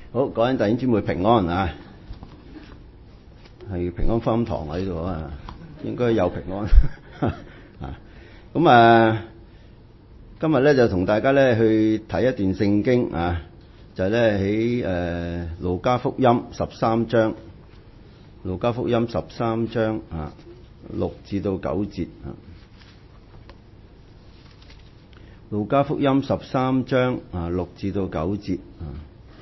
好，各位弟兄姊妹平安啊！係平安福音堂喺度啊，應該有平安啊。咁啊，今日咧就同大家咧去睇一段聖經啊，就係咧喺路加福音13章，路加福音13章啊6至到9節啊。路加福音13章啊6至到9節啊。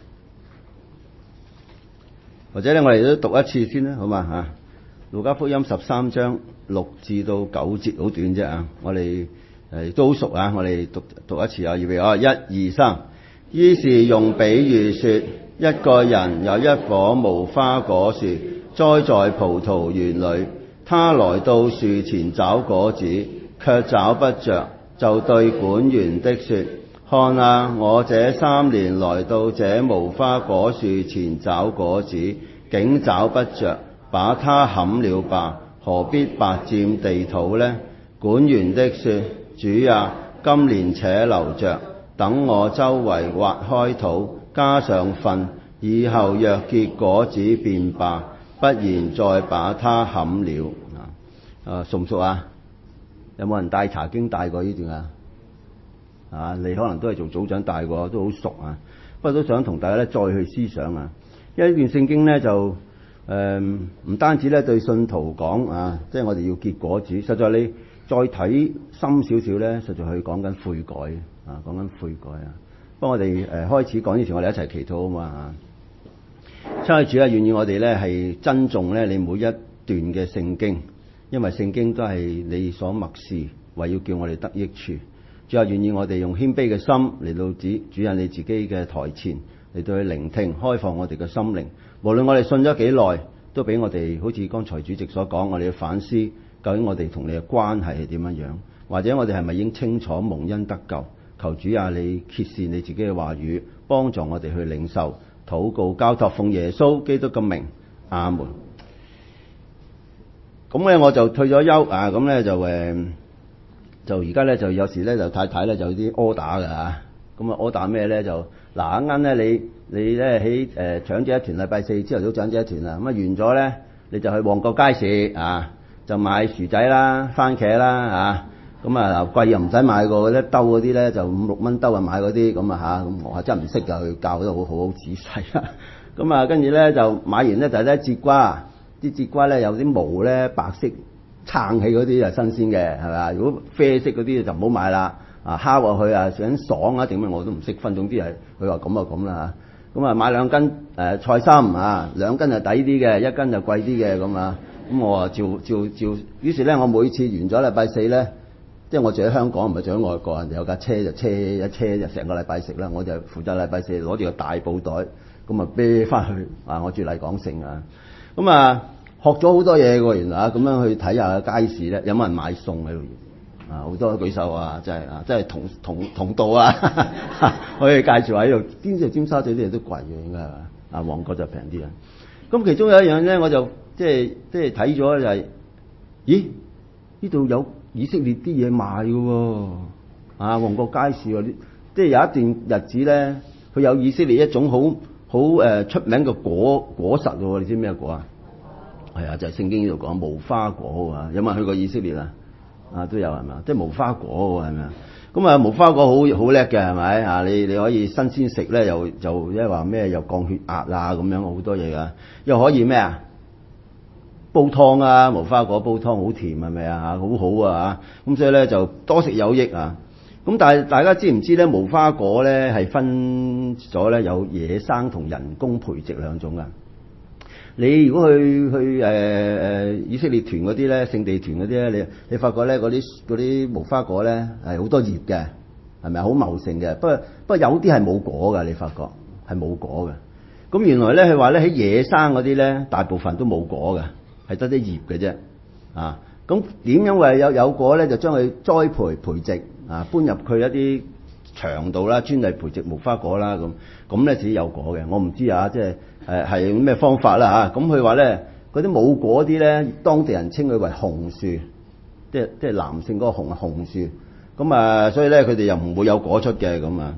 或者咧，我哋都讀一次先啦，好嘛嚇？路加福音13章6至到9節，好短啫啊！我哋都好熟啊，我哋讀一次啊，預備啊，1、2、3。於是用比喻說，一個人有一棵無花果樹，栽在葡萄園裏，他來到樹前找果子，卻找不着，就對管園的說：看啊，我這3年來到這無花果樹前找果子，竟找不着，把它砍了吧，何必白佔地土呢？管園的說：主啊，今年且留着，等我周圍挖開土，加上糞，以後若結果子便罷，不然再把它砍了。熟唔熟啊？有冇人帶查經帶過呢段啊？你可能都係做組長帶過，都好熟啊。不過都想同大家咧再去思想啊，因為呢段聖經咧就唔單止咧對信徒講啊，即係我哋要結果子。實在你再睇深少少咧，實在係講緊悔改啊，講緊悔改啊。不過我哋開始講之前，我哋一齊祈禱啊嘛嚇。親愛主啊，願意我哋咧係珍重咧你每一段嘅聖經，因為聖經都係你所默示，為要叫我哋得益處。主啊，願意我哋用謙卑嘅心嚟到主引你自己嘅台前嚟到去聆聽，開放我哋嘅心靈。無論我哋信咗幾耐，都俾我哋好似剛才主席所講，我哋要反思究竟我哋同你嘅關係係點樣樣，或者我哋係咪已經清楚蒙恩得救？求主啊，你揭示你自己嘅話語，幫助我哋去領受、禱告、交託，奉耶穌基督嘅名，阿門。咁咧我就退咗休啊，咁咧就而家咧就有時咧就太太咧就有啲 order 㗎嚇，咁啊 order 咩咧就嗱啱啱咧你咧喺長者一團禮拜4朝頭早長者一團啦，咁啊完咗咧你就去旺角街市啊，就買薯仔啦、番茄啦嚇，咁啊貴又唔使買過嗰啲兜嗰啲咧就5、6蚊兜啊買嗰啲咁啊嚇，咁我真係唔識㗎，佢教得好仔細啊，咁啊跟住咧就買完咧就咧節瓜，啲節瓜咧有啲毛咧白色。撐起嗰啲就新鮮嘅，係咪啊？如果啡色嗰啲就唔好買啦。烤落去啊，想爽啊定咩我都唔識分。總之係佢話咁就咁啦嚇。咁啊買2斤菜心啊，2斤就抵啲嘅，1斤就貴啲嘅咁啊。咁我啊照。於是咧，我每次完咗禮拜4咧，即係我住喺香港，唔係住喺外國，人哋有架車就車一車就成個禮拜食啦。我就負責禮拜4攞住個大布袋，咁啊啤翻去啊！我住麗港城啊，咁啊。學咗好多嘢喎，原來咁樣去睇下街市咧，有冇人買餸喺度？好多舉手啊，真係真係同道啊！可以介紹下呢度，尖沙咀啲嘢都貴嘅，應該係嘛？旺角就平啲啊。咁其中有一樣咧，我就即係睇咗就係，咦？呢度有以色列啲嘢賣嘅喎，旺角街市喎，即係有一段日子咧，佢有以色列一種好出名嘅果實喎，你知咩果啊？係啊，就係聖經呢度講無花果啊，有冇人去過以色列啊？都有係咪啊？即係無花果喎，係咪啊？咁啊，無花果好叻嘅係咪啊？你可以新鮮食咧，又即係話咩？又降血壓啊，咁樣好多嘢噶。又可以咩啊？煲湯啊，無花果煲湯好甜係咪啊？好好啊嚇。咁所以咧就多食有益啊。咁但係大家知唔知咧？無花果咧係分咗咧有野生同人工培植2種噶。你如果去以色列團嗰啲咧，聖地團嗰啲咧，你發覺咧嗰啲無花果咧係好多葉嘅，係咪好茂盛嘅？不過有啲係冇果㗎，你發覺係冇果嘅。咁原來咧佢話咧喺野生嗰啲咧，大部分都冇果嘅，係得啲葉嘅啫。咁點樣會有果咧？就將佢栽培植搬入佢一啲場度啦，專嚟培植無花果啦咁咧先有果嘅。我唔知啊，即係。係咩方法啦嚇？咁佢話咧，嗰啲冇果啲咧，當地人稱佢為紅樹，即係男性嗰個紅樹。咁所以咧佢哋又唔會有果出嘅咁啊。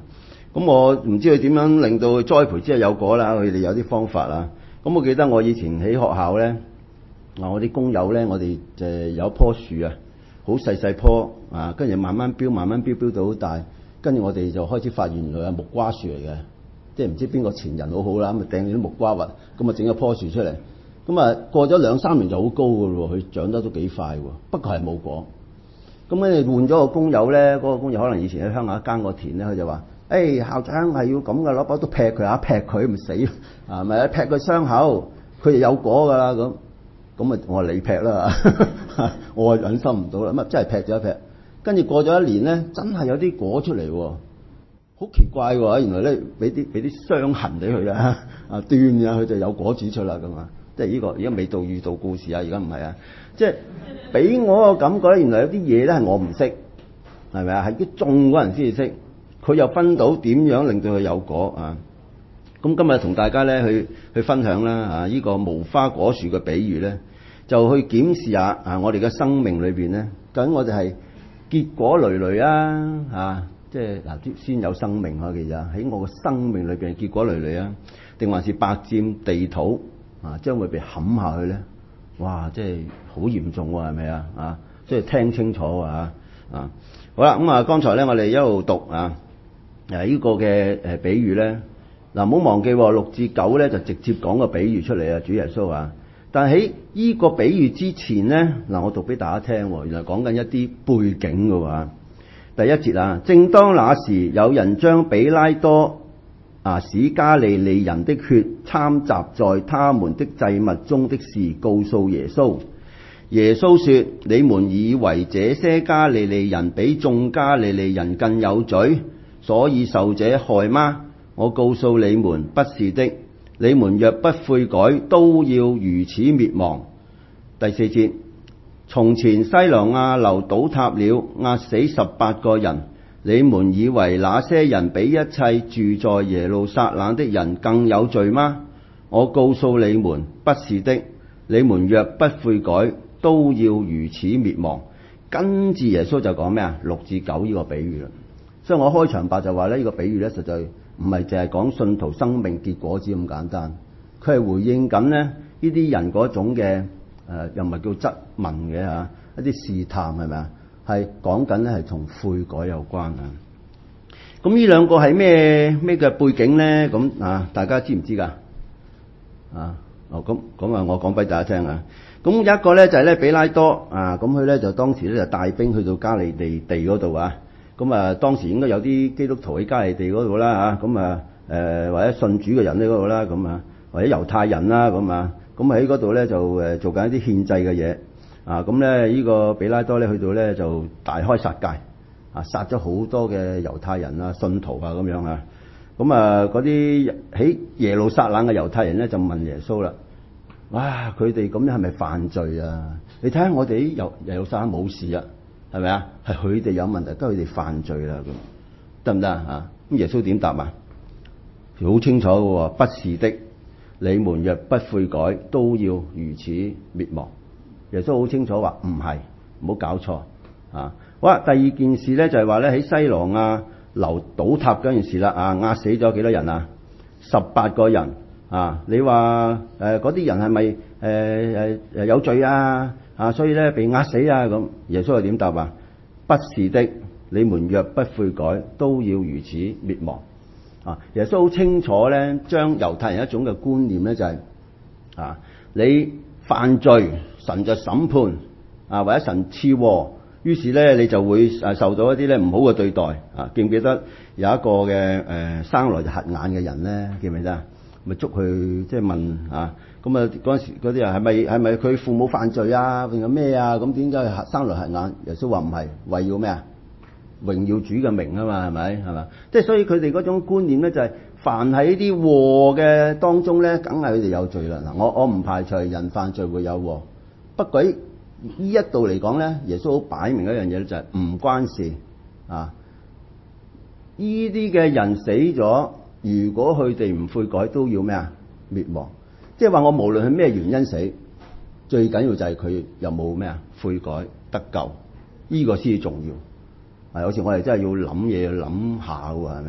咁我唔知佢點樣令到栽培之後有果啦，佢哋有啲方法啊。咁我記得我以前喺學校咧，我啲工友咧，我哋就有一棵樹啊，好細細棵啊，跟住慢慢飆到好大，跟住我哋就開始發現原來係木瓜樹嚟嘅，即係唔知邊個前人好好啦，咁啊掟啲木瓜核，咁啊整咗棵樹出嚟，咁啊過咗2-3年就好高噶咯，佢長得都幾快喎，不過係冇果。咁跟住換咗個工友咧，嗰個工友可能以前喺鄉下耕過田咧，佢就話：校長係要咁嘅，攞把刀劈佢劈佢咪死啊！咪劈佢傷口，佢就有果噶啦咁。咁啊，我話你劈啦，我忍心唔到啦，咁啊真係劈咗一劈。跟住過咗1年咧，真係有啲果出嚟喎，好奇怪喎！原來咧俾啲傷痕俾佢啦，啊斷啊，佢就有果子出啦咁啊！即係呢個而家未到預道故事啊，而家唔係啊，即係俾我個感覺咧，原來有啲嘢咧係我唔識，係咪啊？係啲種嗰人先至識，佢又分到點樣令到佢有果啊！咁今日同大家咧去分享啦啊！呢個無花果樹嘅比喻咧，就去檢視下啊我哋嘅生命裏邊咧，究竟我哋係結果累累啊即係嗱先有生命啊，其實喺我嘅生命裏邊結果累累啊，定還是白佔地土啊，將會被冚下去咧？哇！即係好嚴重喎，係咪啊？啊，即係聽清楚啊！好啦，咁剛才咧我哋一路讀呢個嘅比喻咧。嗱，唔好忘記6至9咧就直接講個比喻出嚟啊，主耶穌啊！但喺呢個比喻之前咧，嗱我讀俾大家聽，原來講緊一啲背景嘅喎。第1節啊，正當那時，有人將比拉多使加利利人的血摻雜在他們的祭物中的事告訴耶穌。耶穌說：你們以為這些加利利人比眾加利利人更有罪，所以受這害嗎？我告訴你們，不是的。你們若不悔改，都要如此滅亡。第4節，從前西羅亞樓倒塌了，壓死18個人。你們以為那些人比一切住在耶路撒冷的人更有罪嗎？我告訴你們，不是的。你們若不悔改，都要如此滅亡。跟住耶穌就講咩啊？6至9呢個比喻啦。所以我開場白就話呢個比喻咧，實在唔係淨係講信徒生命結果子咁簡單，佢係回應緊咧呢啲人嗰種嘅又唔係叫質問嘅嚇，一啲試探係咪啊？係講緊咧係同悔改有關啊。咁呢兩個係咩嘅背景咧？咁大家知唔知㗎？咁我講俾大家聽啊。咁有一個咧就係咧比拉多咁佢咧就當時咧就帶兵去到加利利地嗰度啊。咁當時應該有啲基督徒喺加利地嗰度啦嚇，咁或者信主嘅人喺嗰度啦，咁或者猶太人啦，咁喺嗰度咧就做緊一啲獻祭嘅嘢咁咧呢個比拉多咧去到咧就大開殺戒殺咗好多嘅猶太人啊、信徒啊咁樣啊，咁嗰啲喺耶路撒冷嘅猶太人咧就問耶穌啦：哇！佢哋咁樣係咪犯罪啊？你睇下我哋啲耶路撒冷冇事啊！係咪啊？係佢哋有問題，都係佢哋犯罪啦，咁得唔得啊？咁耶穌點答啊？好清楚嘅喎，不是的。你們若不悔改，都要如此滅亡。耶穌好清楚話唔係，唔好搞錯啊！好啦，第二件事咧就係話咧喺西羅亞樓倒塌嗰件事啦壓死咗幾多人啊？18個人你話嗰啲人係咪有罪啊？所以咧被壓死啊咁，耶穌係點答啊？不是的，你們若不悔改，都要如此滅亡。耶穌好清楚咧，將猶太人一種嘅觀念咧就係你犯罪，神就審判或者神賜禍，於是咧你就會受到一啲咧唔好嘅對待記唔記得有一個嘅生來就瞎眼嘅人咧？記唔記得啊？咪捉佢即係問咁嗰陣時嗰啲人係咪佢父母犯罪啊？定係咩啊？咁點解生來瞎眼？耶穌話唔係，為要咩啊？榮耀主嘅名啊嘛，係咪？係嘛？即係所以佢哋嗰種觀念咧就係凡喺啲禍嘅當中咧，梗係佢哋有罪啦。嗱，我唔排除人犯罪會有禍，不過喺呢一度嚟講咧，耶穌好擺明一樣嘢就係唔關事呢啲嘅人死咗，如果佢哋唔悔改，都要咩啊？滅亡。即係話我無論係咩原因死，最緊要就係佢有冇咩啊？悔改得救，呢個先至重要。好似我哋真係要諗嘢，諗下喎，係咪啊？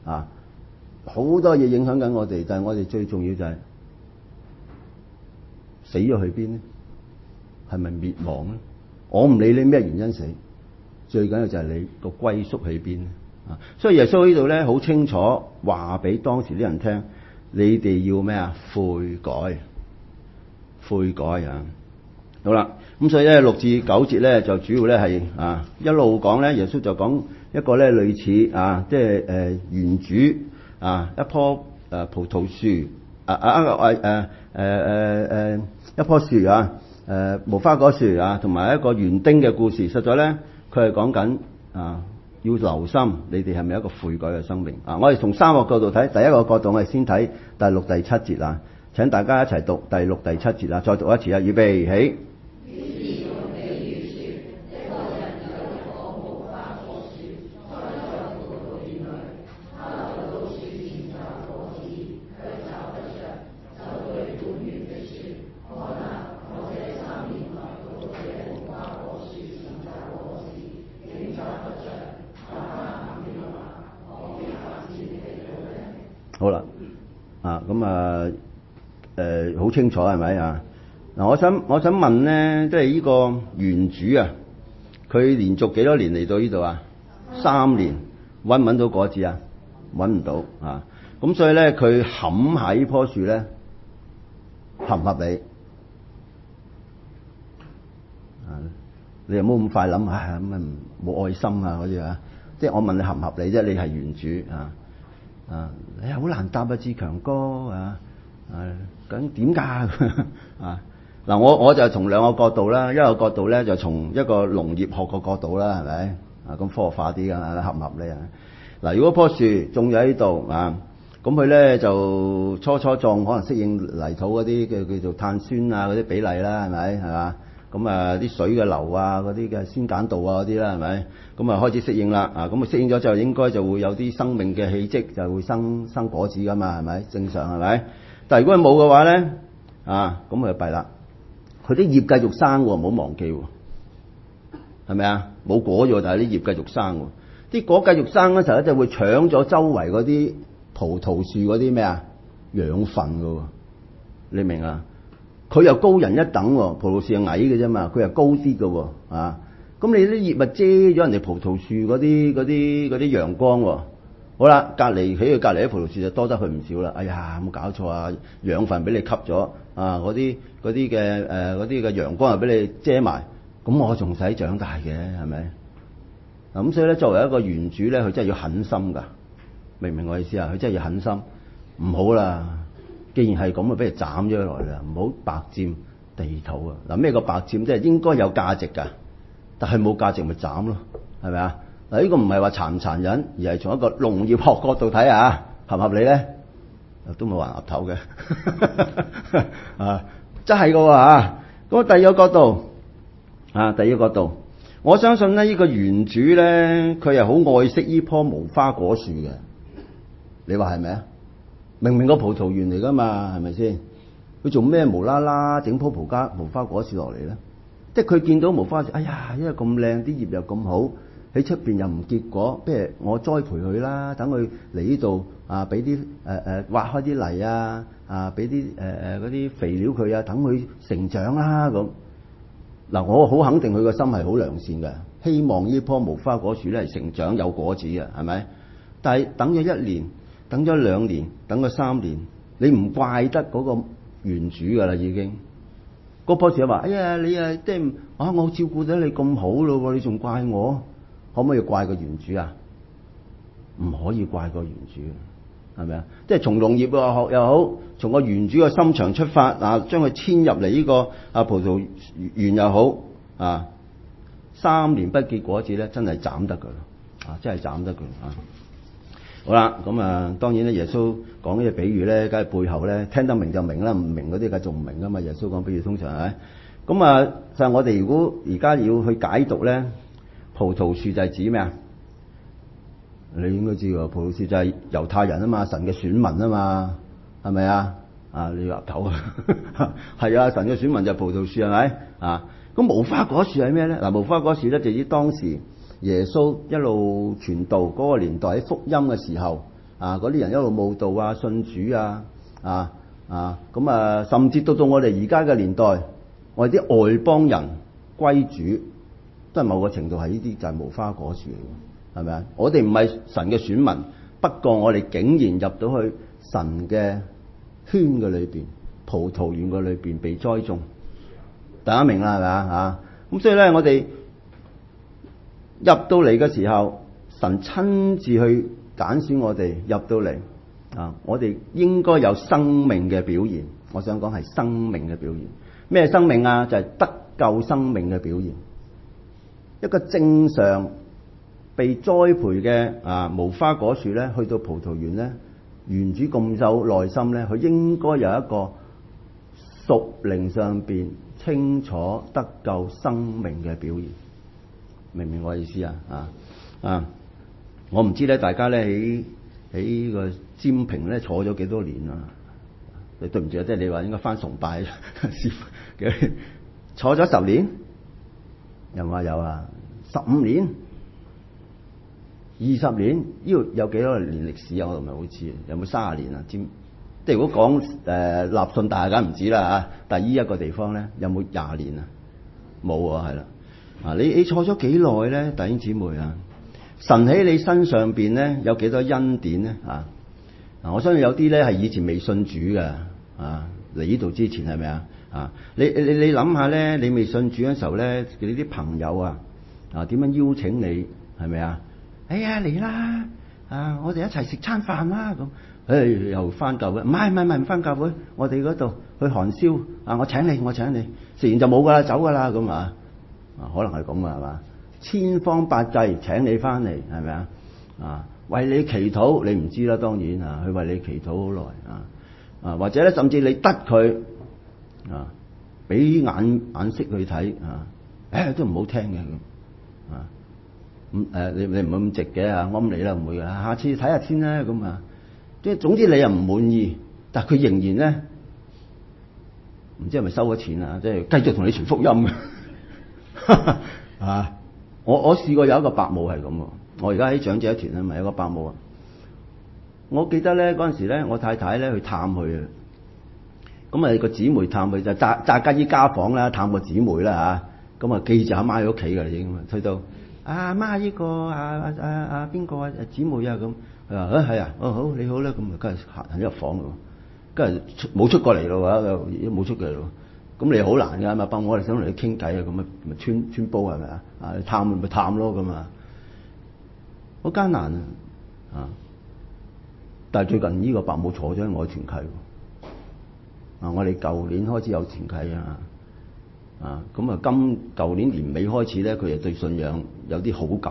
啊，好多嘢影響緊我哋，但係我哋最重要就係死咗去邊呢？係咪滅亡咧？我唔理你咩原因死，最緊要就係你個歸宿喺邊啊！所以耶穌呢度咧好清楚話俾當時啲人聽，你哋要咩啊？悔改，悔改啊！好啦，咁所以咧6至9節咧就主要咧係一路講咧，耶穌就講一個咧類似即係園主一棵葡萄樹一棵樹無花果樹同埋一個園丁嘅故事。實在咧佢係講緊要留心你哋係咪一個悔改嘅生命我哋從三個角度睇，第一個角度我哋先睇第6、第7節請大家一齊讀第6、第7節再讀一次預備起。好啦，咁好清楚係咪嗱，我想問咧，即係呢個園主佢連續幾多年嚟到呢度3年，搵唔搵到果子搵唔到咁所以咧佢冚下呢棵樹咧，合唔合理你又冇咁快諗咁啊冇愛心嗰啲即係我問你合唔合理啫？你係園主你好難答志強哥咁點解嗱？我就從兩個角度啦，一個角度咧就從一個農業學個角度啦，係咪咁科學化啲㗎？合唔合理嗱？如果棵樹種咗喺度咁佢咧就初種可能適應泥土嗰啲嘅叫做碳酸嗰啲比例啦，係咪係嘛？咁啲水嘅流嗰啲嘅酸鹼度嗰啲啦，係咪咁開始適應啦咁適應咗就應該就會有啲生命嘅氣跡，就會生果子㗎嘛，係咪正常係咪？但係如果佢冇嘅話咧咁佢就弊啦。佢啲葉繼續生喎，唔好忘記喎，係咪冇果咗，但係啲葉繼續生喎。啲果繼續生嘅時候咧，就會搶咗周圍嗰啲葡萄樹嗰啲咩養分㗎喎。你明佢又高人一等喎，葡萄樹係矮嘅啫嘛，佢又高啲㗎喎咁你啲葉咪遮咗人哋葡萄樹嗰啲陽光喎。好啦，起佢隔離啲葡萄樹就多得佢唔少啦。哎呀，冇搞錯養分俾你吸咗嗰啲嘅陽光又俾你遮埋，咁我仲使長大嘅係咪？咁所以咧，作為一個園主咧，佢真係要狠心㗎，明唔明我意思佢真係要狠心，唔好啦。既然係咁俾佢斬咗落嚟啦，唔好白佔地土嗱，咩個白佔？即係應該有價值㗎，但係冇價值咪斬咯，係咪嗱？呢個唔係話殘唔殘忍，而係從一個農業學角度睇合唔合理咧？都冇話岌頭嘅真係㗎喎咁第二個角度第二個角度，我相信咧呢個園主咧，佢係好愛惜呢棵無花果樹嘅。你話係咪明明個葡萄園嚟㗎嘛，係咪先？佢做咩無啦啦整棵無花果樹落嚟咧？即係佢見到無花樹，哎呀，因為咁靚，啲葉又咁好，喺出邊又唔結果，不如我栽培佢啦，等佢嚟呢度俾啲挖開啲泥俾啲嗰啲肥料佢等佢成長啦咁。嗱，我好肯定佢個心係好良善嘅，希望呢棵無花果樹咧係成長有果子嘅，係咪？但係等咗1年，等咗2年，等咗3年，你唔怪得嗰個園主㗎啦，已經。嗰棵樹話：哎呀，你即係我照顧得你咁好咯喎，你仲怪我？可唔可以怪個園主唔可以怪個園主，係咪即係從農業學又好，從個園主個心腸出發將佢遷入嚟呢個葡萄園又好3年不結果子咧，真係斬得㗎啦真係斬得㗎好啦，咁當然咧，耶穌講呢個比喻咧，梗係背後咧聽得明就明啦，唔明嗰啲梗係仲唔明㗎嘛。耶穌講比喻通常係咁就係我哋如果而家要去解讀咧，葡萄樹就係指咩你應該知㗎，葡萄樹就係猶太人嘛，神嘅選民嘛，係咪你要岌頭係神嘅選民就係葡萄樹係咪咁無花果樹係咩咧？無花果樹咧就指當時耶穌一路傳道嗰個年代喺福音嘅時候嗰啲人一路慕道啊、信主啊，甚至到我哋而家嘅年代，我哋啲外邦人歸主，都係某個程度係呢啲就係無花果樹嚟嘅，係咪啊？我哋唔係神嘅選民，不過我哋竟然入到去神嘅圈嘅裏邊，葡萄園嘅裏邊被栽種，大家明啦係咪啊？咁所以咧，我哋入到嚟嘅時候，神親自去揀選我哋入到嚟我哋應該有生命嘅表現。我想講係生命嘅表現。咩生命啊？就係得救生命嘅表現。一個正常被栽培嘅無花果樹咧，去到葡萄園咧，園主咁有耐心咧，佢應該有一個屬靈上邊清楚得救生命嘅表現。明唔明我意思啊？我唔知咧，大家咧喺個占平咧坐咗幾多年啊？對唔住啊，即係你話應該翻崇拜師傅嘅，坐咗10年，有冇有啊？15年、20年，呢度有幾多年歷史啊？我唔係好知，有冇30年啊？即係如果講立信大家唔知啦嚇，但係依一個地方咧有冇20年啊？冇啊，係啦。你錯咗幾耐咧，弟兄姊妹啊？神喺你身上邊咧有幾多恩典咧？我相信有啲咧係以前未信主嘅嚟呢度之前係咪啊？你諗下咧，你未信主嘅時候咧，你啲朋友點樣邀請你係咪啊？哎呀嚟啦！我哋一齊食餐飯啦咁。又翻教會？唔係唔翻教會，我哋嗰度去韓燒我請你，食完就冇噶啦，走噶啦咁可能係咁係嘛？千方百計請你翻嚟係咪啊？為你祈禱，你唔知啦，當然佢為你祈禱好耐或者咧甚至你得佢俾眼色去睇都唔好聽嘅咁你唔好咁直嘅安你啦，唔會嘅，下次睇下先啦咁即係總之你又唔滿意，但係佢仍然咧唔知係咪收咗錢即係繼續同你傳福音我試過有一個伯母係咁喎，我而家喺長者團咪有個伯母我記得咧嗰陣時咧，我太太咧去探佢咁個姊妹探佢就扎吉衣家訪啦，探個姊妹啦咁記住阿媽喺屋企㗎已經，去到阿媽呢個邊個姊妹咁，佢話係好你好啦，咁跟住行入房咯，跟住冇出過嚟咯冇出過嚟咯。咁你好難㗎嘛，幫我哋想同你傾偈咁咪穿煲係咪探咪探咯咁好艱難但係最近呢個伯母坐咗喺我嘅團契我哋舊年開始有團契舊年年尾開始咧，佢就對信仰有啲好感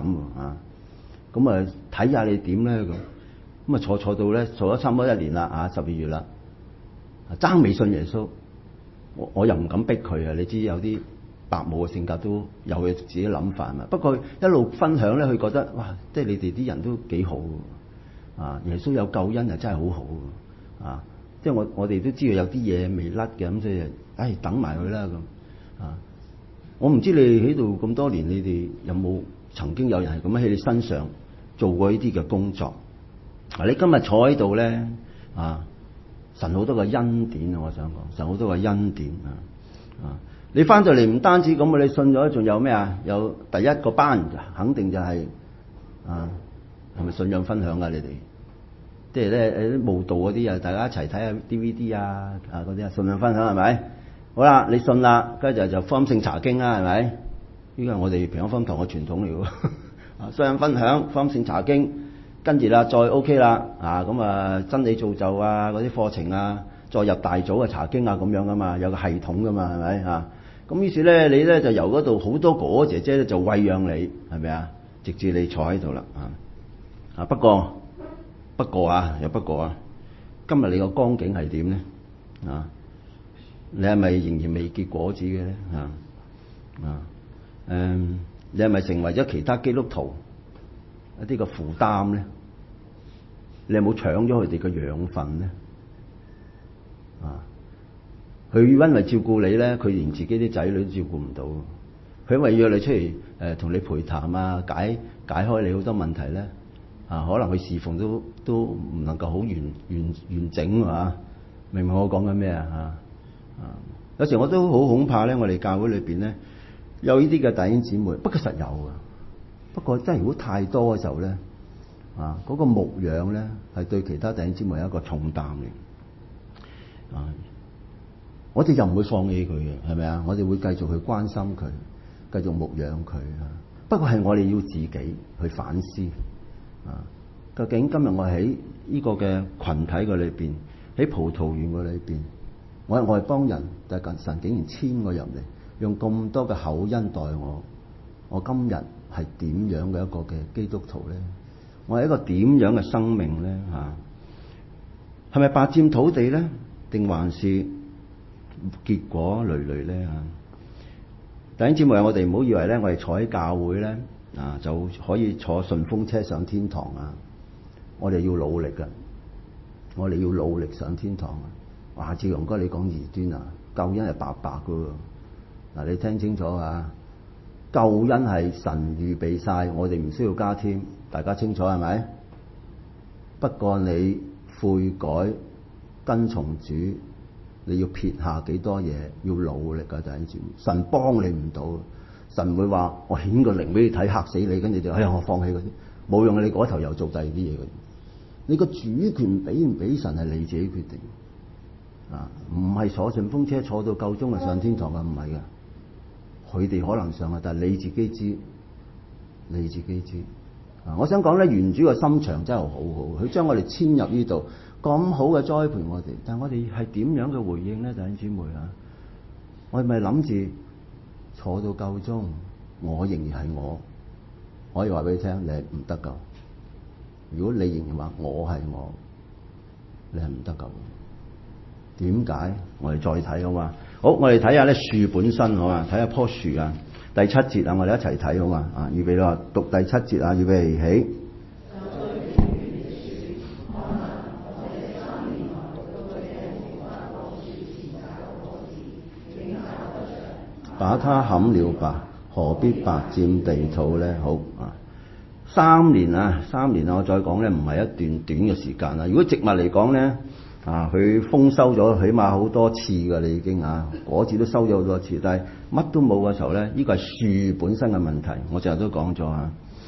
睇下你點咧咁坐到咧坐咗差唔多1年啦12月啦，爭未信耶穌。我又唔敢逼佢你知有啲伯母嘅性格都有佢自己諗法嘛。不過一路分享咧，佢覺得哇，即係你哋啲人都幾好耶穌有救恩真係好好即係我哋都知道有啲嘢未甩嘅，咁所以等埋佢啦咁我唔知你喺度咁多年，你哋有冇曾經有人係咁喺你身上做過呢啲嘅工作你今日坐喺度咧神好多個恩典我想講神好多個恩典你翻到嚟唔單止咁你信咗仲有咩有第一個班肯定就係係咪信仰分享你哋即係咧啲慕道嗰啲大家一齊睇下 DVD 嗰啲信仰分享係咪？好啦，你信啦，跟住就福音性查經啦，係咪？呢個係我哋平安福音堂嘅傳統嚟喎信仰分享、福音性查經。跟住啦，再 OK 啦，真理造就嗰啲課程再入大組查經咁樣噶嘛，有個系統噶嘛，係咪咁於是咧，你咧就由嗰度好多哥哥姐姐咧就餵養你，係咪直至你坐喺度啦不過今日你個光景係點咧你係咪仍然未結果子嘅咧你係咪成為咗其他基督徒一啲嘅負擔咧？你有冇搶咗佢哋嘅養分咧？佢因為照顧你咧，佢連自己啲仔女都照顧唔到。佢因為約你出嚟同你陪談解開你好多問題咧， 可能佢侍奉都唔能夠好完整啊！明唔明我講緊咩啊？有時我都好恐怕咧，我哋教會裏邊咧有呢啲嘅弟兄姊妹，不過實有啊。不過真係如果太多嘅時候咧，嗰個牧養咧係對其他弟兄姊妹有一個重擔嘅。我哋就唔會放棄佢嘅，係咪啊？我哋會繼續去關心佢，繼續牧養佢啊。不過係我哋要自己去反思究竟今日我喺呢個嘅群體嘅裏邊，喺葡萄園嘅裏邊，我係外邦人，但係神竟然遷我入嚟，用咁多嘅厚恩待我。我今日係點樣嘅一個嘅基督徒咧？我係一個點樣嘅生命咧？係咪霸佔土地咧？定還是結果累累咧？弟兄姊妹，我哋唔好以為咧，我哋坐喺教會咧就可以坐順風車上天堂啊！我哋要努力㗎，我哋要努力上天堂啊！哇！志榮哥，你講異端啊？救恩係白白㗎喎！你聽清楚啊！救恩係神預備晒，我哋唔需要加添，大家清楚係咪？不過你悔改跟從主，你要撇下幾多嘢，要努力㗎，弟兄姊妹。神幫你唔到，神唔會話我顯個靈俾你睇嚇死你，跟住就我放棄嗰啲，冇用嘅。你嗰頭又做第二啲嘢嘅。你個主權俾唔俾神係你自己決定唔係坐順風車坐到夠鐘就上天堂㗎，唔係㗎。佢哋可能上啊，但係你自己知，你自己知我想講咧，原主嘅心腸真係好好，佢將我哋遷入呢度咁好嘅栽培我哋，但係我哋係點樣嘅回應咧？弟兄姊妹我係咪諗住坐到夠鐘，我仍然係我？我可以話俾你聽，你係唔得㗎。如果你仍然話我係我，你係唔得㗎。點解？我哋再睇好嘛？好，我哋睇下咧樹本身好嘛？睇下棵樹第七節我哋一齊睇好嘛？預備啦，讀第七節預備起。把它砍了吧，何必白佔地土咧？好3年3年我再講咧，唔係一段短嘅時間啦。如果植物嚟講咧佢豐收咗，起碼好多次㗎，你已經果子都收咗好多次，但係乜都冇嘅時候咧，呢個係樹本身嘅問題。我成日都講咗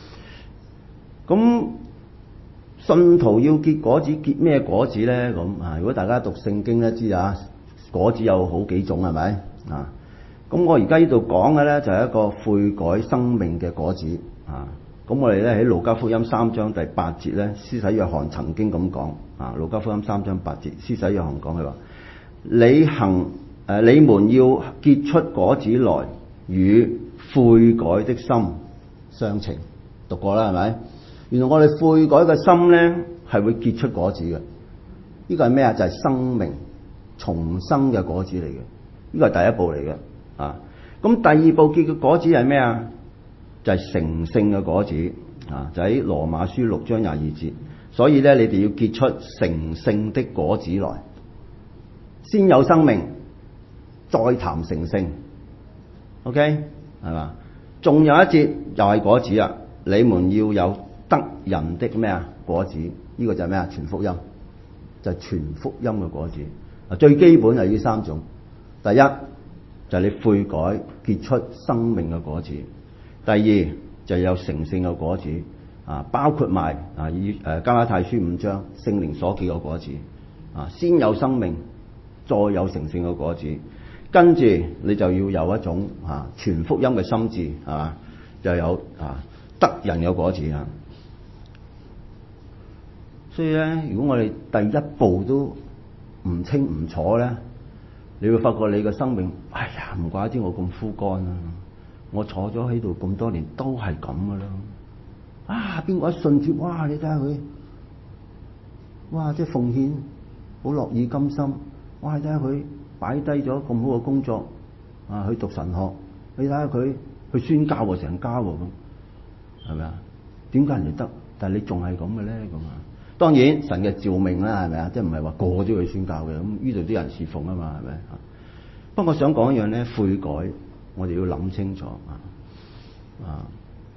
咁信徒要結果子，結咩果子咧？咁如果大家讀聖經咧，知果子有好幾種係咪咁我而家呢度講嘅咧就係一個悔改生命嘅果子咁我哋咧喺路加福音3章第8節咧，施洗約翰曾經咁講路加福音3章8節，施洗約翰講佢話：你們要結出果子來，與悔改的心相稱。讀過啦係咪？原來我哋悔改嘅心咧係會結出果子嘅。呢個係咩就係生命重生嘅果子嚟嘅。呢個係第一步嚟嘅咁第二步結嘅果子係咩就係成聖嘅果子就喺羅馬書6章22節。所以咧，你哋要結出成聖的果子來，先有生命，再談成聖。OK 係嘛？仲有一節又係果子你們要有得人的咩果子？呢個就係咩傳福音，就係傳福音嘅果子最基本係呢3種。第一就係你悔改結出生命嘅果子。第二就係有成聖嘅果子包括埋加拉太書5章聖靈所結嘅果子先有生命，再有成聖嘅果子。跟住你就要有一種傳福音嘅心志係嘛，就有得人嘅果子所以咧，如果我哋第一步都唔清唔楚咧，你會發覺你嘅生命，哎呀，唔怪之我咁枯乾我坐咗喺度咁多年都係咁噶啦。邊個一信主，哇！你睇下佢，哇！即係奉獻，好樂意甘心。哇！你睇下佢擺低咗咁好嘅工作去讀神學。你睇下佢去宣教喎，成家喎咁，係咪點解人哋得，但係你仲係咁嘅咧？當然神嘅召命啦，係咪即係唔係話個個都去宣教嘅？咁呢度啲人侍奉啊嘛，係咪不過我想講一樣咧，悔改我哋要諗清楚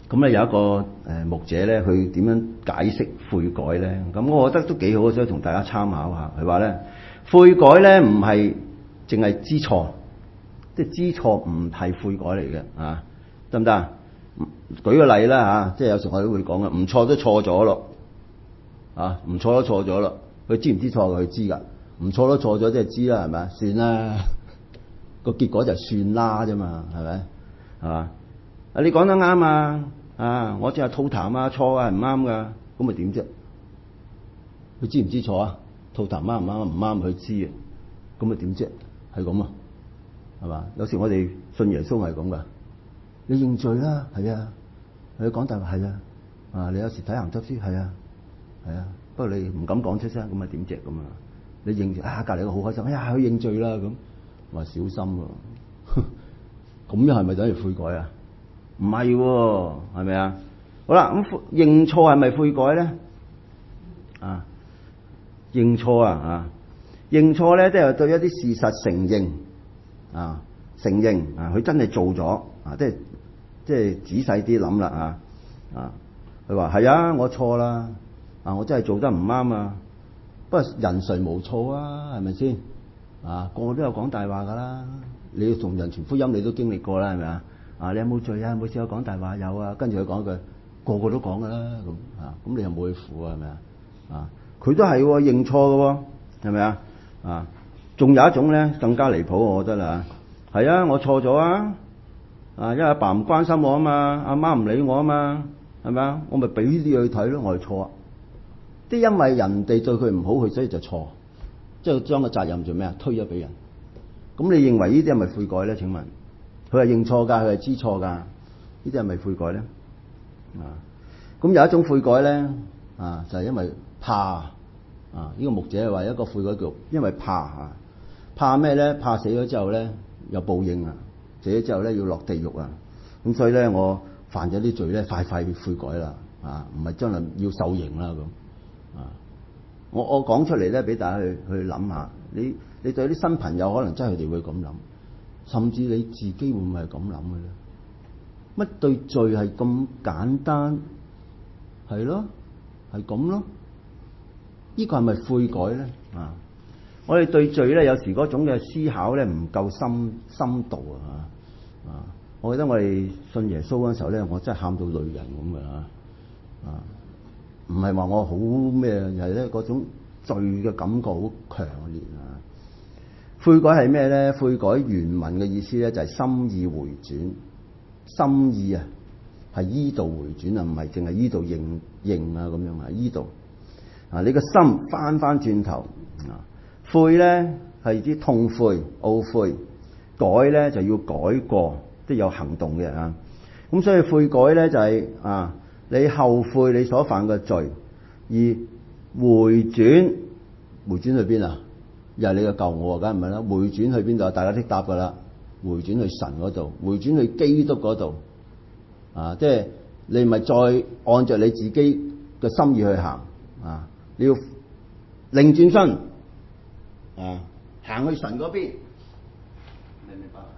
咁咧有一個牧者咧，佢點樣解釋悔改咧？咁我覺得都幾好，所以同大家參考下。佢話咧，悔改咧唔係淨係知錯，即係知錯唔係悔改嚟嘅啊，得唔得啊？舉個例啦嚇，即係有時我都會講嘅，唔錯都錯咗咯，啊唔錯都錯咗咯，佢知唔知錯嘅？佢知㗎，唔錯都錯咗即係知啦，係咪啊？算啦，個結果就算啦啫嘛，係咪？係嘛？啊你講得啱啊！啊我只係吐痰啊，錯啊，唔啱㗎，咁咪點啫？佢知唔知錯啊？吐痰啱唔啱？唔啱佢知嘅，咁咪點啫？係咁啊，係嘛？有時我哋信耶穌係咁㗎。你認罪啦，係啊，你講大話係啊，啊你有時睇鹹濕書係啊，係啊，不過你唔敢講出聲，咁咪點啫咁啊？你認罪啊，隔離個好開心，哎呀佢認罪啦咁，話小心喎，咁樣係咪等於悔改啊？唔係喎，係咪啊？好啦，咁認錯係咪悔改咧？啊，認錯啊，認錯咧，即係對一啲事實承認啊，承認啊，佢真係做咗啊，即係仔細啲諗啦啊！佢話係啊，我錯啦啊，我真係做得唔啱啊！不過人誰無錯啊？係咪先啊？個個都有講大話㗎啦！你要同人傳福音，你都經歷過啦，係咪啊？啊，你有冇罪啊？有冇試過講大話？有啊！跟住佢講句，個個都講㗎啦咁啊！咁你又冇去負啊？係咪啊？啊，佢都係認錯㗎喎，係咪啊？啊，仲有一種咧更加離譜，我覺得啦，係啊，我錯咗啊！啊，因為阿爸唔關心我啊嘛，阿媽唔理我啊嘛，係咪啊？我咪俾啲嘢佢睇咯，我係錯啊！即係因為人哋對佢唔好，佢所以就錯，即係將個責任做咩啊？推咗俾人。咁你認為呢啲係咪悔改咧？請問，佢係認錯㗎，佢係知錯㗎，呢啲係咪悔改咧？啊，咁有一種悔改咧，啊就係因為怕啊！呢個牧者係話一個悔改叫因為怕啊，怕咩咧？怕死咗之後咧有報應啊！死咗之後咧要落地獄啊！咁所以咧我犯咗啲罪咧，快悔改啦！啊，唔係將來要受刑啦咁啊！我講出嚟咧，俾大家去諗下。你對啲新朋友可能真係佢哋會咁諗，甚至你自己會唔會係咁諗嘅咧？乜對罪係咁簡單？係咯，係咁咯。呢個係咪悔改咧？啊！我哋對罪咧，有時嗰種嘅思考咧唔夠深度啊！啊！我記得我哋信耶穌嗰陣時候咧，我真係喊到淚人咁嘅啊！唔係話我好咩，係咧嗰種罪嘅感覺好強烈啊！悔改係咩咧？悔改原文嘅意思咧就係心意回轉，心意啊係依度回轉啊，唔係淨係依度認啊咁樣啊，依度啊你個心翻轉頭啊！悔咧係啲痛悔、懊悔，改咧就要改過，即係有行動嘅啊！咁所以悔改咧就係啊，你後悔你所犯嘅罪，而回轉去邊啊？又係你嘅舊我啊，梗係唔係啦？回轉去邊度啊？大家識答噶啦，回轉去神嗰度，回轉去基督嗰度啊！即係你咪再按照你自己嘅心意去行啊！你要擰轉身啊，行去神嗰邊，明唔明白？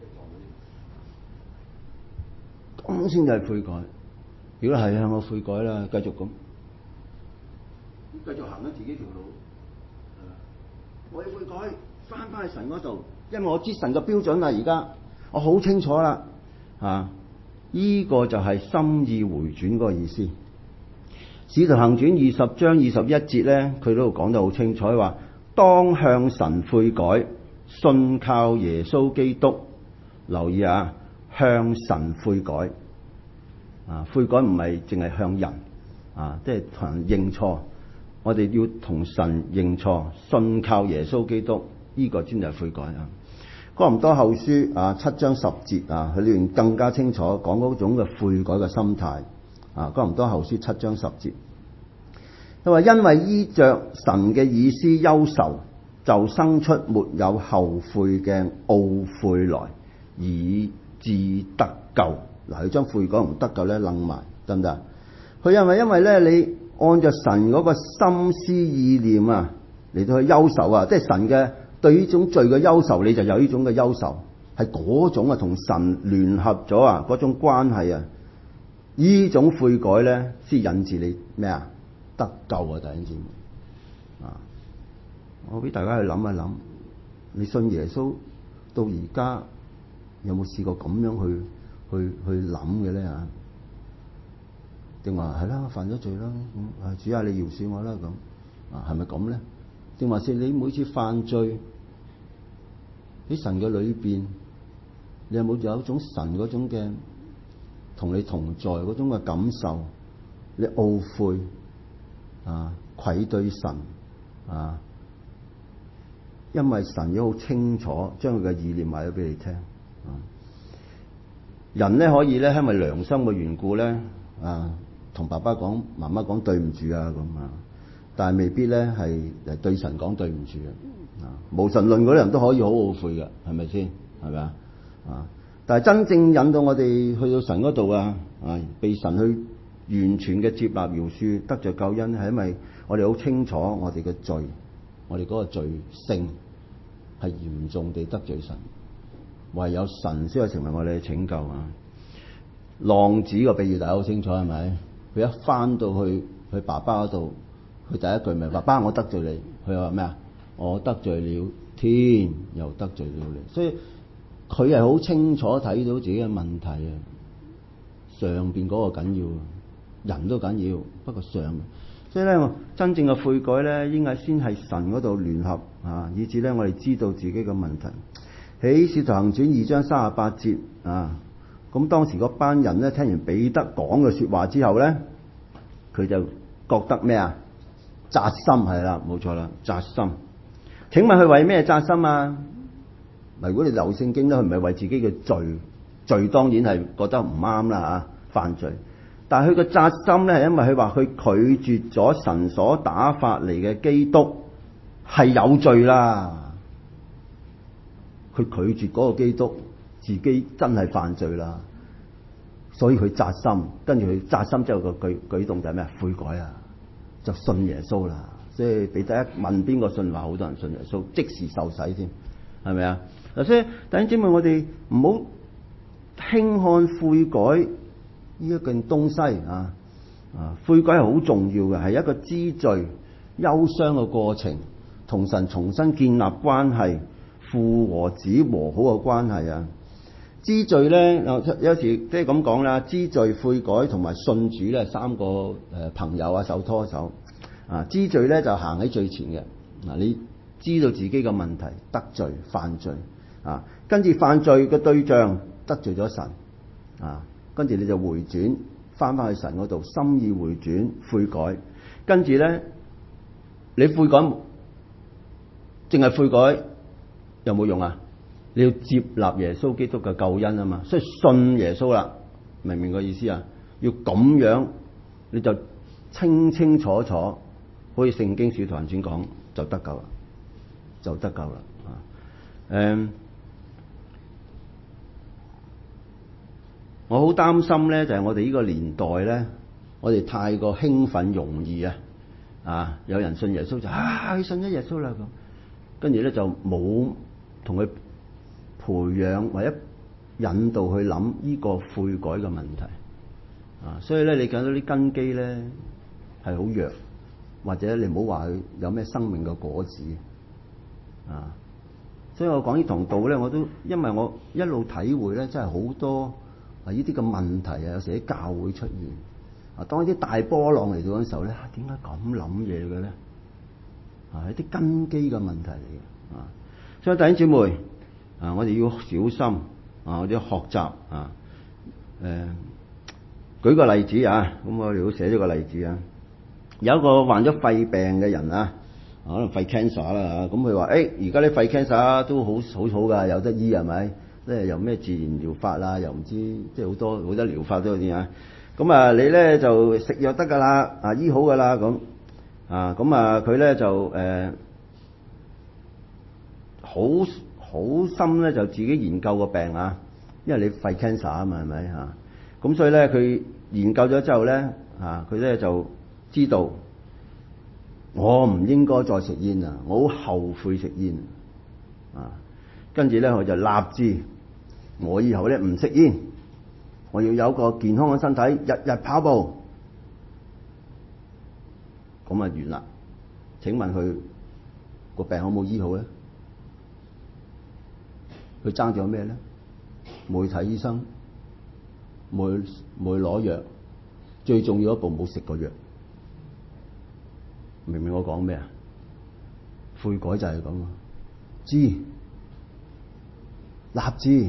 咁先至係悔改。如果係啊，我悔改啦，繼續咁，繼續行緊自己條路。我要悔改，翻去神嗰度，因為我知神嘅標準啦。而家我好清楚啦，啊，呢個就係心意回轉嗰個意思。使徒行傳20章21節咧，佢嗰度講得好清楚，話當向神悔改，信靠耶穌基督。留意啊，向神悔改。啊，悔改唔係淨係向人，啊，即係同人認錯。我哋要同神認錯，信靠耶穌基督，呢個先係悔改啊！哥林多後書啊7章10節啊，佢裏面更加清楚講嗰種嘅悔改嘅心態啊！哥林多後書7章10節，佢話因為依着神嘅意思憂愁，就生出沒有後悔嘅懊悔來，以致得救。嗱，佢將悔改同得救咧楞埋，得唔得？佢因為咧你按照神嗰個心思意念啊嚟到去憂愁啊，即係神嘅對呢種罪嘅憂愁，你就有呢種嘅憂愁，係嗰種啊同神聯合咗啊嗰種關係啊， 呢種悔改咧，先引致你咩啊？得救啊！弟兄姊妹啊，我俾大家去諗一諗，你信耶穌到而家有冇試過咁樣去諗嘅咧啊？定話係啦，犯咗罪啦，咁主啊，你饒恕我啦咁啊，係咪咁咧？定話是你每次犯罪喺神嘅裏邊，你有冇有一種神嗰種嘅同你同在嗰種嘅感受？你懊悔啊，愧對神啊，因為神已經好清楚將佢嘅意念話咗俾你聽啊。人咧可以咧，因為良心嘅緣故咧啊，同爸爸講、媽媽講對唔住啊咁啊，但係未必咧係對神講對唔住嘅啊。無神論嗰啲人都可以好懊悔嘅，係咪先？係咪啊？啊！但係真正引到我哋去到神嗰度啊，被神去完全嘅接納、饒恕、得着救恩，係因為我哋好清楚我哋嘅罪，我哋嗰個罪性係嚴重地得罪神，唯有神先可以成為我哋嘅拯救啊！浪子個比喻大家好清楚係咪？佢一翻到去爸爸嗰度，佢第一句咪爸爸，我得罪你。佢話咩啊？我得罪了天，又得罪了你。所以佢係好清楚睇到自己嘅問題啊！上邊嗰個緊要，人都緊要，不過上面。所以咧，真正嘅悔改咧，應該先係神嗰度聯合啊，以至咧我哋知道自己嘅問題。喺《使徒行傳》2章38節啊，咁當時嗰班人咧聽完彼得講嘅說話之後咧，佢就覺得咩啊？扎心，係啦，冇錯啦，扎心。請問佢為咩扎心啊？如果你留聖經咧，佢唔係為自己嘅罪當然係覺得唔啱啦嚇，犯罪。但係佢個扎心咧，係因為佢話佢拒絕咗神所打發嚟嘅基督係有罪啦。佢拒絕嗰個基督，自己真係犯罪啦。所以佢扎心，跟住佢扎心之後個舉動就係咩啊？悔改啊，就信耶穌啦。所以彼得一問邊個信，話好多人信耶穌，即時受洗添，係咪啊？嗱，所以弟兄姊妹，我哋唔好輕看悔改呢一件東西啊！悔改係好重要嘅，係一個知罪憂傷嘅過程，同神重新建立關係，父和子和好嘅關係啊！知罪咧，有時即係咁講啦，知罪悔改同埋信主咧，三個朋友啊，手拖手啊！知罪咧就行喺最前嘅嗱，你知道自己嘅問題，得罪犯罪啊，跟住犯罪嘅對象得罪咗神啊，跟住你就回轉翻去神嗰度，心意回轉悔改，跟住咧你悔改淨係悔改有冇用啊？你要接納耶穌基督嘅救恩啊嘛，所以信耶穌啦，明唔明個意思啊？要咁樣你就清清楚楚，好似聖經使徒行傳講就得救啦，就得救啦啊！我好擔心咧，就係我哋呢個年代咧，我哋太過興奮容易啊！有人信耶穌就佢信咗耶穌啦咁，跟住咧就冇同佢培養或者引導去諗呢個悔改嘅問題啊！所以咧，你見到啲根基咧係好弱，或者你唔好話佢有咩生命嘅果子啊！所以我講呢堂道咧，我都因為我一路體會咧，真係好多。呢啲嘅問題啊，有時喺教會出現啊。當啲大波浪嚟到嗰陣時候咧，點解咁諗嘢嘅咧？係啲根基嘅問題嚟嘅啊。所以弟兄姊妹啊，我哋要小心啊，我哋要學習啊。舉個例子啊，咁我哋都寫咗個例子啊。有一個患咗肺病嘅人啊，可能肺 cancer 啦，咁佢話：而家啲肺 cancer 都好㗎，有得醫係咪？即係又咩自然療法啦，又唔知即係好多療法都有啲啊。咁啊，你咧就食藥得㗎啦，醫好㗎啦咁啊。咁啊，佢咧就好心咧，就自己研究個病啊。因為你肺 cancer 啊嘛，係咪啊？咁所以咧，佢研究咗之後咧佢咧就知道我唔應該再食煙啊，我好後悔食煙啊。跟住咧，我就立志。我以後咧唔食煙， 我要有個健康嘅身體，日日跑步，咁啊完啦。請問佢個病好冇醫好咧？佢爭咗咩咧？冇去睇醫生，冇去攞藥，最重要一步冇食過藥。明唔明我講咩啊？悔改就係咁啊！立志，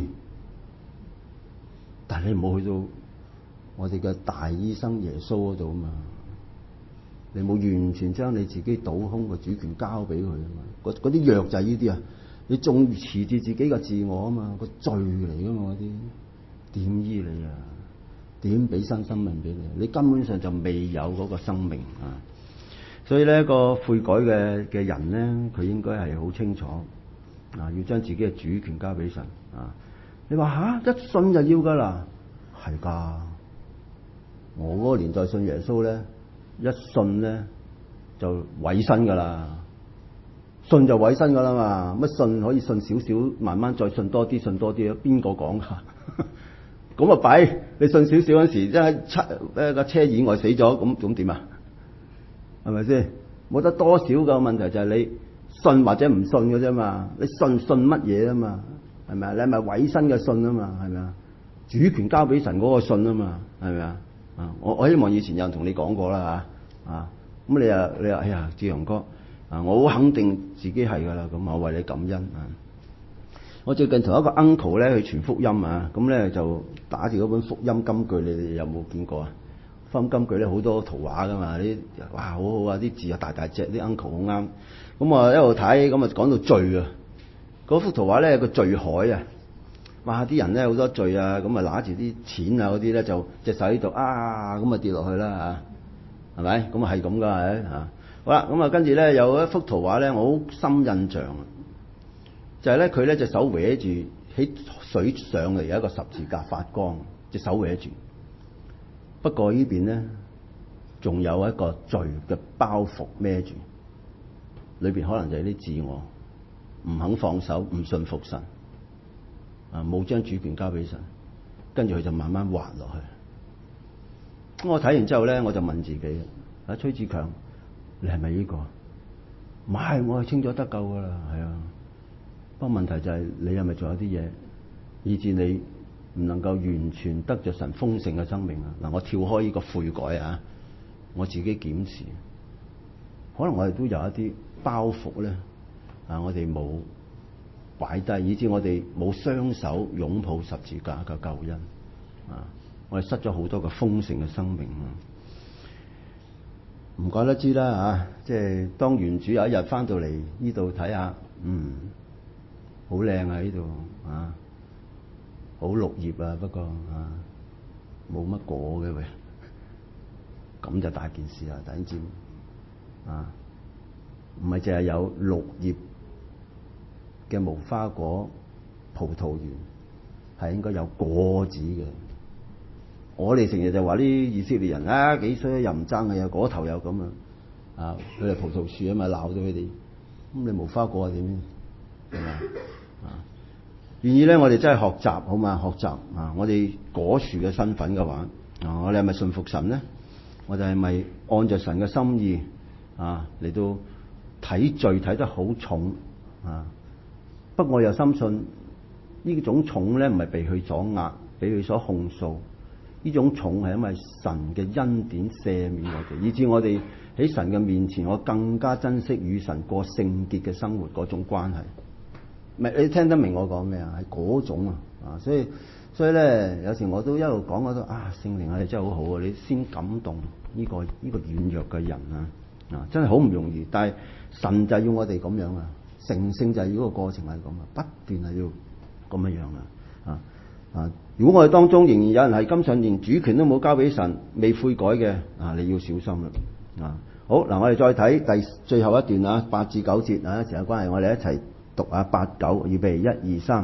但係你唔好去到我哋嘅大醫生耶穌嗰度啊嘛！你冇完全將你自己倒空個主權交俾佢啊嘛！嗰啲藥就係呢啲啊！你仲持住自己嘅自我啊嘛，個罪嚟噶嘛嗰啲，點醫你啊？點俾新生命俾你？你根本上就未有嗰個生命啊！所以咧，個悔改嘅人咧，佢應該係好清楚啊，要將自己嘅主權交俾神啊！你話一信就要噶啦，係噶。我嗰個年代信耶穌咧，一信咧就委身噶啦，信就委身噶啦嘛。乜信可以信少少，慢慢再信多啲，信多啲啊？邊個講噶？咁啊弊！你信少少嗰時，即係個車意外死咗，咁點啊？係咪先？冇得多少嘅問題就係你信或者唔信嘅啫嘛。你信乜嘢啊嘛？係咪啊？你係咪委身嘅信啊嘛？係咪啊？主權交俾神嗰個信啊嘛？係咪啊？我希望以前有人同你講過啦嚇咁你話哎呀，志陽哥我好肯定自己係噶啦，咁我為你感恩啊！我最近同一個 uncle 咧去傳福音啊，咁咧就打住嗰本福音金句，你哋有冇見過啊？福音金句咧好多圖畫噶嘛，啲哇好好啊，啲字啊大大隻，啲 uncle 好啱。咁我一路睇，咁啊講到罪啊，嗰幅圖畫咧有個罪海啊，哇啲人咧好多罪啊，咁啊拿住啲錢啊嗰啲咧就隻手喺度咁啊跌落去啦嚇，係咪？咁啊係咁噶係嚇。好啦，咁啊跟住咧有一幅圖畫咧，我好深印象啊，就係咧佢咧隻手搲住喺水上嚟有一個十字架發光，隻手搲住。不過呢邊咧仲有一個罪嘅包袱孭住，裏邊可能就係啲自我唔肯放手，唔信服神冇將主權交俾神，跟住佢就慢慢滑落去。咁我睇完之後咧，我就問自己崔志強，你係咪呢個？唔係，我係清咗得救噶啦，係啊。不過問題就係你係咪仲有啲嘢，以致你唔能夠完全得着神豐盛嘅生命啊？嗱，我跳開呢個悔改啊，我自己檢視，可能我哋都有一啲包袱咧我哋冇擺低，以致我哋冇雙手擁抱十字架嘅救恩我哋失咗好多嘅豐盛嘅生命唔怪得知啦即係當原主有一日翻到嚟呢度睇下，好靚啊呢度好綠葉啊，不過冇乜果嘅喂，咁就大件事啦，弟兄姊妹唔係淨係有綠葉嘅無花果葡萄園，係應該有果子嘅。我哋成日就話啲以色列人幾衰又唔爭嘅，果頭又咁佢哋葡萄樹嘛，鬧咗佢哋，咁你無花果係點？係嘛願意咧，我哋真係學習好嘛？學習我哋果樹嘅身份嘅話我哋係咪信服神咧？我哋係咪按着神嘅心意嚟到睇罪睇得好重不過我又深信呢種重咧唔係被佢所壓，被佢所控訴。呢種重係因為神嘅恩典赦免我哋，以致我哋喺神嘅面前，我更加珍惜與神過聖潔嘅生活嗰種關係。你聽得明我講咩啊？係嗰種所以咧，有時我都一路講我都聖靈你真係好好你先感動呢個軟弱嘅人真係好唔容易。但係神就係要我哋咁樣成聖就係要個過程係咁不斷係要咁樣如果我哋當中仍然有人係今上連主權都冇交俾神，未悔改嘅你要小心啦好嗱，我哋再睇最後一段8至9節時間關係，我哋一齊讀8、9，預備1、2、3。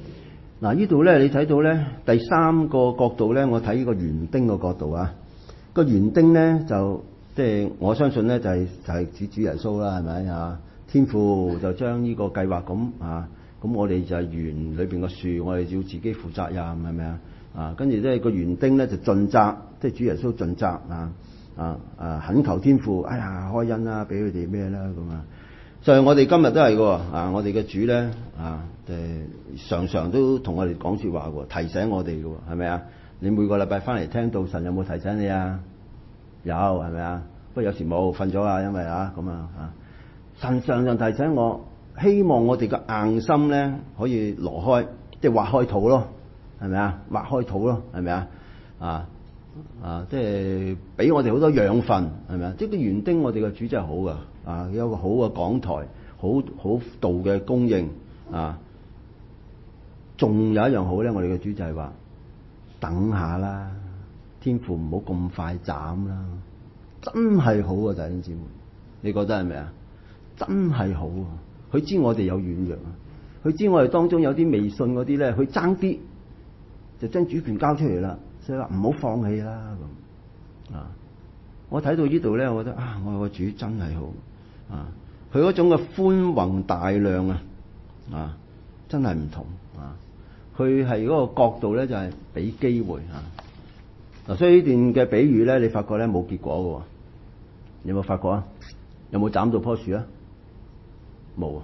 嗱，呢度咧，你睇到咧第三個角度咧，我睇呢個園丁個角度個園丁咧就即係我相信咧就係指主耶穌啦，係咪啊？天父就將呢個計劃咁啊，咁我哋就係園裏邊個樹，我哋要自己負責任，係咪啊？啊，跟住即係個園丁咧就盡責，即係主耶穌盡責懇求天父，哎呀開恩啦，俾佢哋咩啦咁啊！就係我哋今日都係嘅啊！我哋嘅主咧常常都同我哋講説話嘅，提醒我哋嘅，係咪啊？你每個禮拜翻嚟聽到神有冇提醒你啊？有係咪啊？不過有時冇瞓咗啊，因為咁神常常提醒我，希望我哋嘅硬心咧可以挪開，即係挖開土咯，係咪啊？挖開土咯，係咪啊？即係俾我哋好多養分，係咪啊？即係個園丁，我哋嘅主真係好噶，有個好嘅講台，好道嘅供應啊。仲有一樣好咧，我哋嘅主就係話等下啦，天父唔好咁快斬啦，真係好啊！弟兄姊妹，你覺得係咪啊？真係好啊！佢知我哋有軟弱啊，佢知我哋當中有啲未信嗰啲咧，佢爭啲就將主權交出嚟啦。所以話唔好放棄啦咁我睇到呢度咧，我覺得我個主真係好佢嗰種嘅寬宏大量真係唔同佢係嗰個角度咧，就係俾機會所以呢段嘅比喻咧，你發覺咧冇結果嘅，你有冇發覺啊？有冇斬到棵樹啊？冇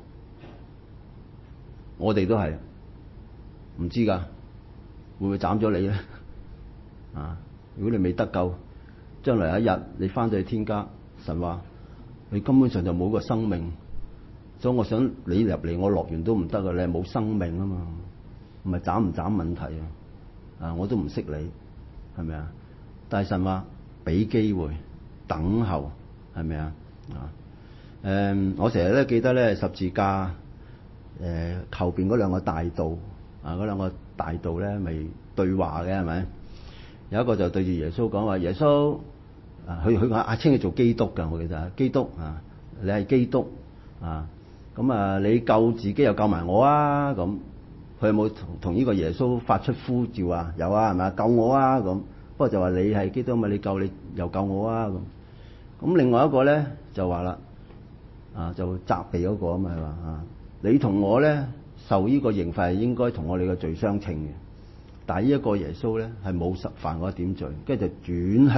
我哋都係唔知㗎，會唔會斬咗你咧？如果你未得救，將來有一日你翻到去天家，神話你根本上就冇個生命，所以我想你入嚟我樂園都唔得㗎，你係冇生命啊嘛，唔係斬唔斬問題我都唔識你，係咪啊？但係神話俾機會，等候，係咪啊？我成日咧記得咧十字架後邊嗰兩個大道嗰兩個大道咧咪對話嘅，係咪？有一個就對住耶穌講話，耶穌佢話稱佢做基督㗎，我記得基督你係基督咁你救自己又救埋我啊！咁佢有冇同呢個耶穌發出呼召啊？有係咪救我啊！咁不過就話你係基督嘛，你救你又救我啊！咁另外一個咧就話啦就責備嗰個嘛，係話你同我咧受呢個刑罰係應該同我哋嘅罪相稱嘅。但係呢一個耶穌咧係冇實犯過一點罪，跟住就轉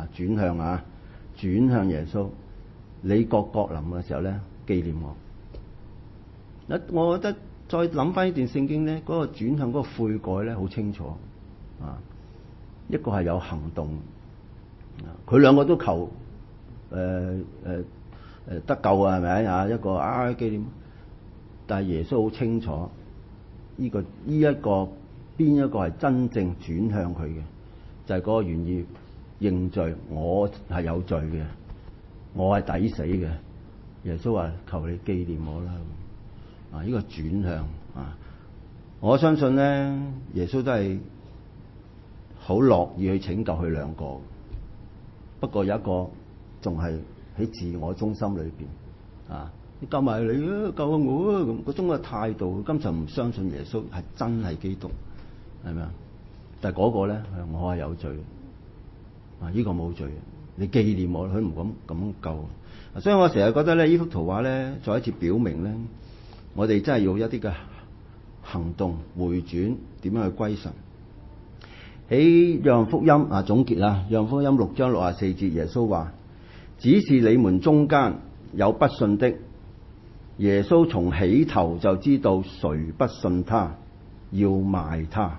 向耶穌，你國降臨嘅時候咧紀念我。我覺得再諗翻呢段聖經咧，嗰個轉向嗰個悔改咧好清楚一個係有行動佢兩個都求得救係咪一個紀念，但係耶穌好清楚呢一個邊一個係真正轉向佢嘅，就係嗰個願意認罪，我係有罪嘅，我係抵死嘅。耶穌話求你紀念我啦。呢個轉向我相信咧，耶穌都係好樂意去拯救佢兩個。不過有一個仲係喺自我中心裏邊你救埋你救下我咁嗰種嘅態度，根本唔相信耶穌係真係基督，係咪啊？但係嗰個咧，我係有罪呢個冇罪，你紀念我，佢唔敢咁救。所以我成日覺得咧，呢幅圖畫咧，再一次表明咧，我哋真係要一啲嘅行動回轉，點樣去歸神。喺約翰福音總結啦，約翰福音6章64節，耶穌話：只是你們中間有不信的。耶穌從起頭就知道誰不信他，要賣他。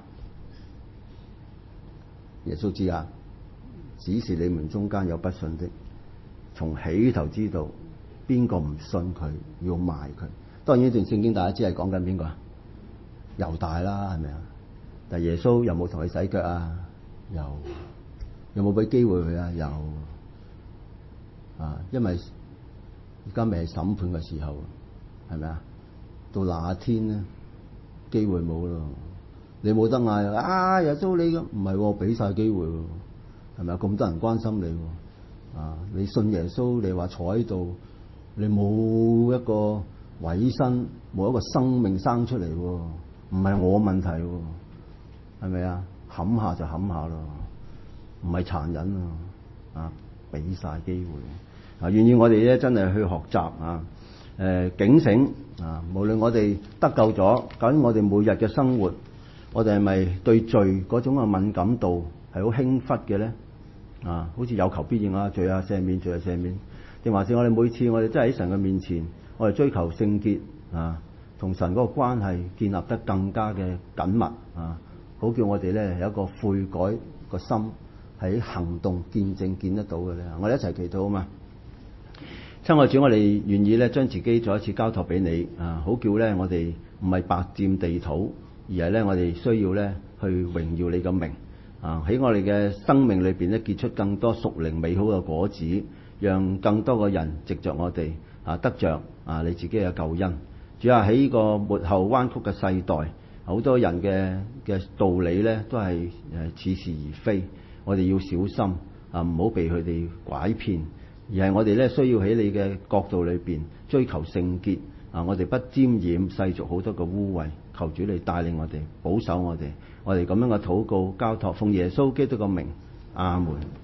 耶穌知只是你們中間有不信的，從起頭知道邊個唔信佢，要賣佢。當然呢段聖經大家知係講緊邊個猶大啦，係咪啊？但係耶穌有冇同佢洗腳啊？有冇俾機會佢啊？有因為而家未係審判嘅時候，係咪啊？到那天咧，機會冇咯，你冇得嗌耶穌你咁，唔係俾晒機會，係咪啊？咁多人關心你你信耶穌，你話坐喺度，你冇一個委身，冇一個生命生出嚟，唔係我問題，係咪啊？冚下就冚下咯，唔係殘忍啊，俾晒機會啊，願意我哋咧真係去學習啊，警醒啊，無論我哋得救咗，究竟我哋每日嘅生活，我哋係咪對罪嗰種嘅敏感度係好輕忽嘅咧？啊，好似有求必應啊，罪啊赦免，罪啊赦免，定還是我哋每次我哋真係喺神嘅面前，我哋追求聖潔啊，同神嗰個關係建立得更加嘅緊密啊，好叫我哋咧有一個悔改個心喺行動見證見得到嘅咧。我哋一齊祈禱啊嘛！親愛主，我哋願意咧將自己再一次交託俾你啊，好叫咧我哋唔係白佔地土，而係咧我哋需要咧去榮耀你嘅名啊，喺我哋嘅生命裏邊咧結出更多屬靈美好嘅果子，讓更多嘅人藉着我哋啊得着啊你自己嘅救恩。主要喺呢個末後彎曲嘅世代，好多人嘅道理咧都係似是而非，我哋要小心啊，唔好被佢哋拐騙。而係我哋咧需要喺你嘅角度裏邊追求聖潔啊！我哋不沾染世俗好多嘅污穢，求主你帶領我哋，保守我哋，我哋咁樣嘅禱告交託，奉耶穌基督嘅名，阿門。